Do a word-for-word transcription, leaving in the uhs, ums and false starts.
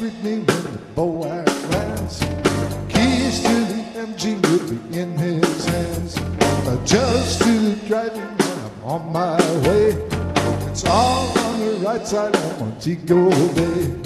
greet me when the boac lands. Keys to the M G will be in his hands. Just to the driving when I'm on my way. It's all on the right side of Montego Bay.